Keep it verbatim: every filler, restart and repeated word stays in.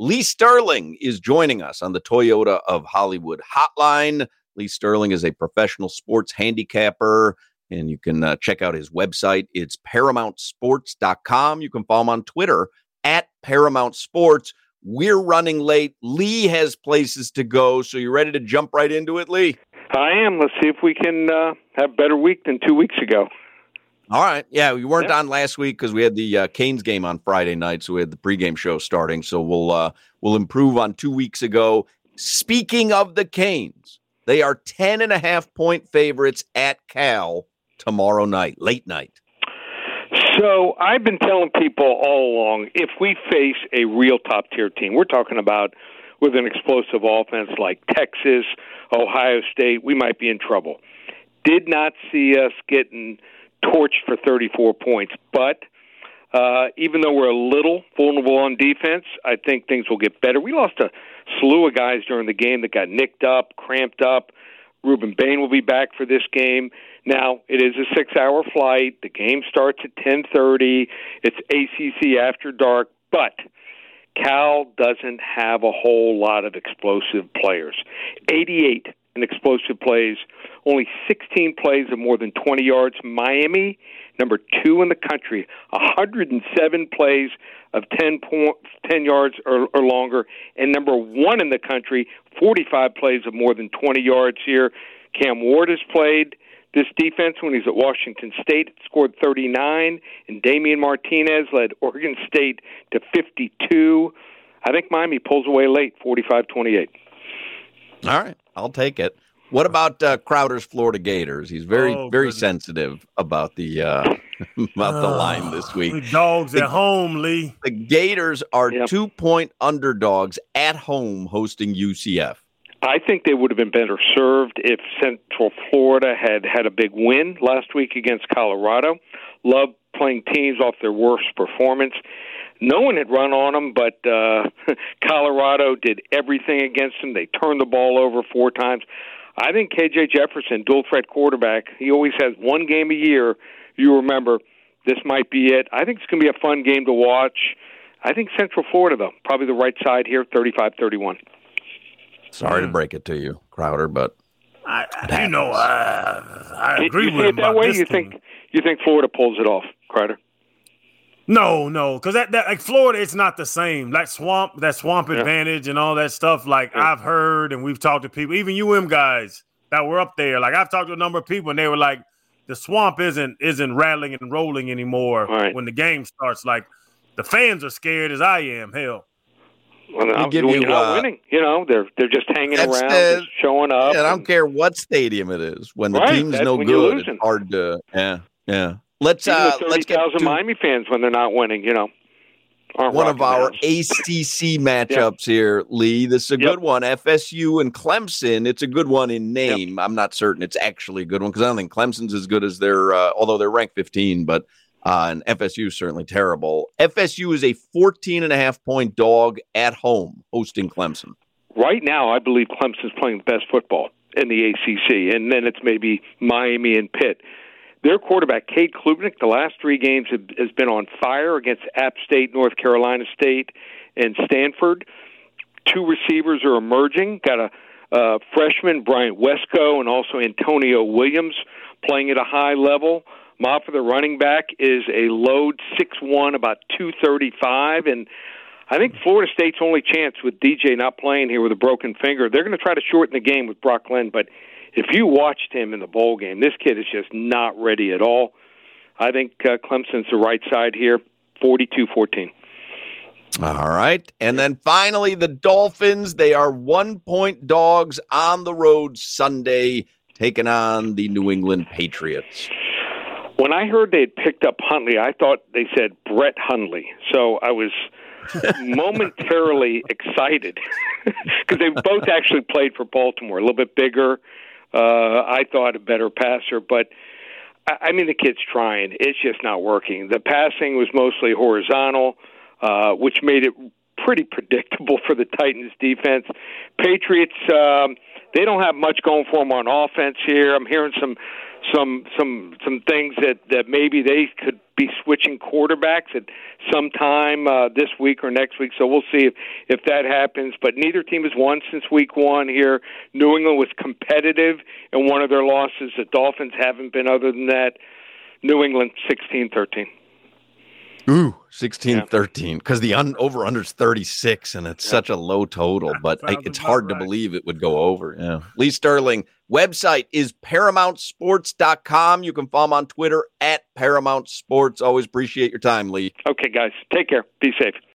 Lee Sterling is joining us on the Toyota of Hollywood hotline. Lee Sterling is a professional sports handicapper, and you can uh, check out his website. It's paramount sports dot com. You can follow him on Twitter at Paramount Sports. We're running late. Lee has places to go, so you ready to jump right into it, Lee? I am. Let's see if we can uh, have a better week than two weeks ago. All right. Yeah, we weren't Yep. on last week because we had the uh, Canes game on Friday night, so we had the pregame show starting. So we'll uh, we'll improve on two weeks ago. Speaking of the Canes, they are ten and a half point favorites at Cal tomorrow night, late night. So I've been telling people all along, if we face a real top-tier team, we're talking about with an explosive offense like Texas, Ohio State, we might be in trouble. Did not see us getting torched for thirty-four points, but uh, even though we're a little vulnerable on defense, I think things will get better. We lost a slew of guys during the game that got nicked up, cramped up. Ruben Bain will be back for this game. Now, it is a six-hour flight. The game starts at ten thirty. It's A C C after dark, but Cal doesn't have a whole lot of explosive players. eighty-eight in explosive plays, only sixteen plays of more than twenty yards. Miami, number two in the country, one hundred seven plays of ten, point, ten yards or, or longer, and number one in the country, forty-five plays of more than twenty yards here. Cam Ward has played this defense when he's at Washington State, scored thirty-nine, and Damian Martinez led Oregon State to fifty-two. I think Miami pulls away late, forty-five twenty-eight. All right, I'll take it. What about uh, Crowder's Florida Gators? He's very, Oh, very goodness. sensitive about the uh, about the line this week. Dogs The- at home, Lee. The Gators are Yep. two-point underdogs at home hosting U C F. I think they would have been better served if Central Florida had had a big win last week against Colorado. Love playing teams off their worst performance. No one had run on them, but uh, Colorado did everything against them. They turned the ball over four times. I think K J Jefferson, dual-threat quarterback, he always has one game a year. You remember, this might be it. I think it's going to be a fun game to watch. I think Central Florida, though, probably the right side here, thirty-five thirty-one. Sorry to Mm. break it to you, Crowder, but I, I, you know, I, I You- agree you with see him it that about way? this You team. think you think Florida pulls it off, Crider? No, no, because that, that like Florida, it's not the same. That swamp, that swamp Yeah. advantage, and all that stuff. Like Yeah. I've heard, and we've talked to people, even U M guys that were up there. Like I've talked to a number of people, and they were like, the swamp isn't isn't rattling and rolling anymore Right. when the game starts. Like the fans are scared as I am. Hell, Well, Let me I'm- give when you, you're not uh, winning, you know, they're they're just hanging That's around, the- just showing up. I don't and- care what stadium it is. When the Right, team's that's no when you're good, losing. it's hard to. Yeah, yeah. Let's Even uh, the let's thirty get thousand to Miami fans when they're not winning, you know, aren't one of rocking the our house. A C C matchups here, Lee. This is a Yep. good one. F S U and Clemson. It's a good one in name. I'm not certain it's actually a good one because I don't think Clemson's as good as their, uh, although they're ranked fifteen, but uh, and F S U is certainly terrible. F S U is a fourteen and a half point dog at home hosting Clemson. Right now, I believe Clemson's playing the best football in the A C C, and then it's maybe Miami and Pitt. Their quarterback, Cade Klubnik, the last three games have, has been on fire against App State, North Carolina State, and Stanford. Two receivers are emerging. Got a uh, freshman, Bryant Wesco, and also Antonio Williams playing at a high level. Moffa, the running back, is a load six one, about two thirty-five, and I think Florida State's only chance with D J not playing here with a broken finger, they're going to try to shorten the game with Brock Glenn, but if you watched him in the bowl game, this kid is just not ready at all. I think uh, Clemson's the right side here, forty-two fourteen. All right. And then finally, the Dolphins. They are one-point dogs on the road Sunday, taking on the New England Patriots. When I heard they had picked up Huntley, I thought they said Brett Hundley. So I was momentarily excited because they both actually played for Baltimore, a little bit bigger. Uh, I thought a better passer, but I, I mean, the kid's trying. It's just not working. The passing was mostly horizontal, uh, which made it pretty predictable for the Titans defense. Patriots, um, they don't have much going for them on offense here. I'm hearing some some some some things that, that maybe they could be switching quarterbacks at some time uh, this week or next week. So we'll see if, if that happens. But neither team has won since week one here. New England was competitive in one of their losses. The Dolphins haven't been other than that. New England sixteen thirteen. Ooh, sixteen thirteen, because the un- over-under is thirty-six, and it's yeah. such a low total, but I, it's hard right. to believe it would go over. Yeah. Lee Sterling, website is paramount sports dot com. You can follow him on Twitter at Paramount Sports. Always appreciate your time, Lee. Okay, guys. Take care. Be safe.